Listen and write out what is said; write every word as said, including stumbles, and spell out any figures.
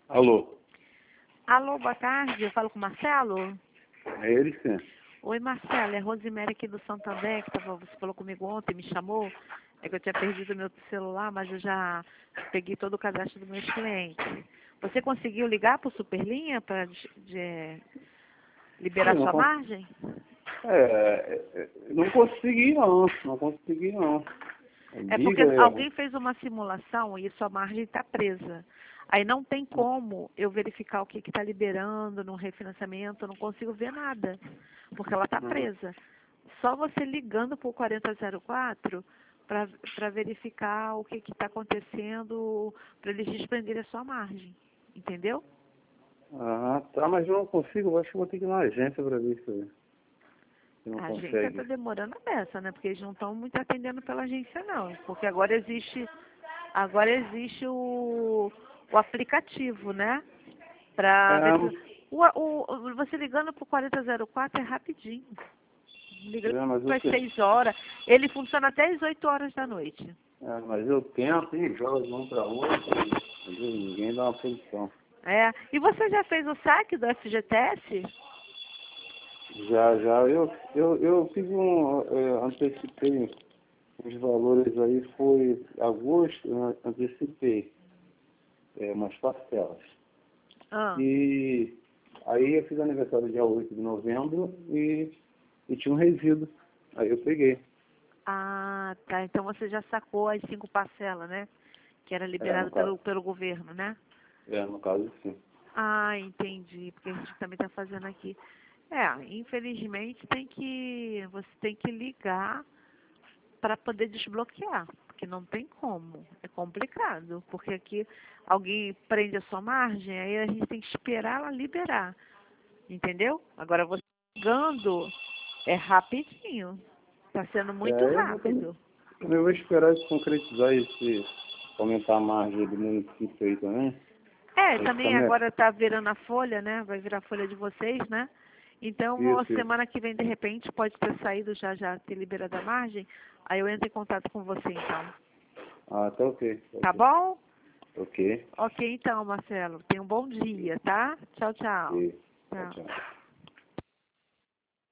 Alô? Alô, boa tarde. Eu falo com o Marcelo? É ele sim. Oi, Marcelo. É Rosemary aqui do Santander, que tava, você falou comigo ontem, me chamou. É que eu tinha perdido meu celular, mas eu já peguei todo o cadastro dos meus clientes. Você conseguiu ligar para o Superlinha para liberar Sim, não, sua cons... margem? é, é, é, não consegui não, não consegui não. É porque Liga, é, alguém fez uma simulação e sua margem está presa. Aí não tem como eu verificar o que está liberando no refinanciamento, eu não consigo ver nada, porque ela está uhum. presa. Só você ligando para o quarenta zero quatro para verificar o que está acontecendo, para eles desprenderem a sua margem. Entendeu? Ah, tá, mas eu não consigo, eu acho que vou ter que ir na agência para ver se se não A agência consegue. está demorando a beça, né? Porque eles não estão muito atendendo pela agência, não. Porque agora existe, agora existe o, o aplicativo, né? Pra ver É, se, o, o, você ligando para o quarenta zero quatro é rapidinho. Ligando é, mas eu, para as te- seis horas. Ele funciona até as oito horas da noite. é, mas eu tento e jogo de um para outro, mas ninguém dá uma posição. É. E você já fez o saque do F G T S? Já, já, eu, eu, eu fiz um, é, antecipei os valores aí, foi agosto, né, antecipei é, umas parcelas. Ah. E aí eu fiz aniversário dia oito de novembro e, e tinha um resíduo. Aí eu peguei. Ah, tá. Então você já sacou as cinco parcelas, né? Que era É, no liberado caso, pelo, pelo governo, né? é, no caso sim. Ah, entendi, porque a gente também está fazendo aqui. É, infelizmente tem que, você tem que ligar para poder desbloquear, porque não tem como, é complicado, porque aqui alguém prende a sua margem, aí a gente tem que esperar ela liberar, entendeu? Agora você ligando é rapidinho, está sendo muito É, eu vou também, rápido. também vou esperar se concretizar esse, aumentar a margem do município aí também. É, Aí fica também melhor. agora está virando a folha, né? Vai virar a folha de vocês, né? Então, a Isso, isso. semana que vem, de repente, pode ter saído já, já ter liberado a margem. Aí eu entro em contato com você, então. Ah, tá ok. Tá Tá ok. bom? Ok. Ok, então, Marcelo. Tenha um bom dia, tá? Tchau, tchau. Ok. Tchau, Tchau. tchau.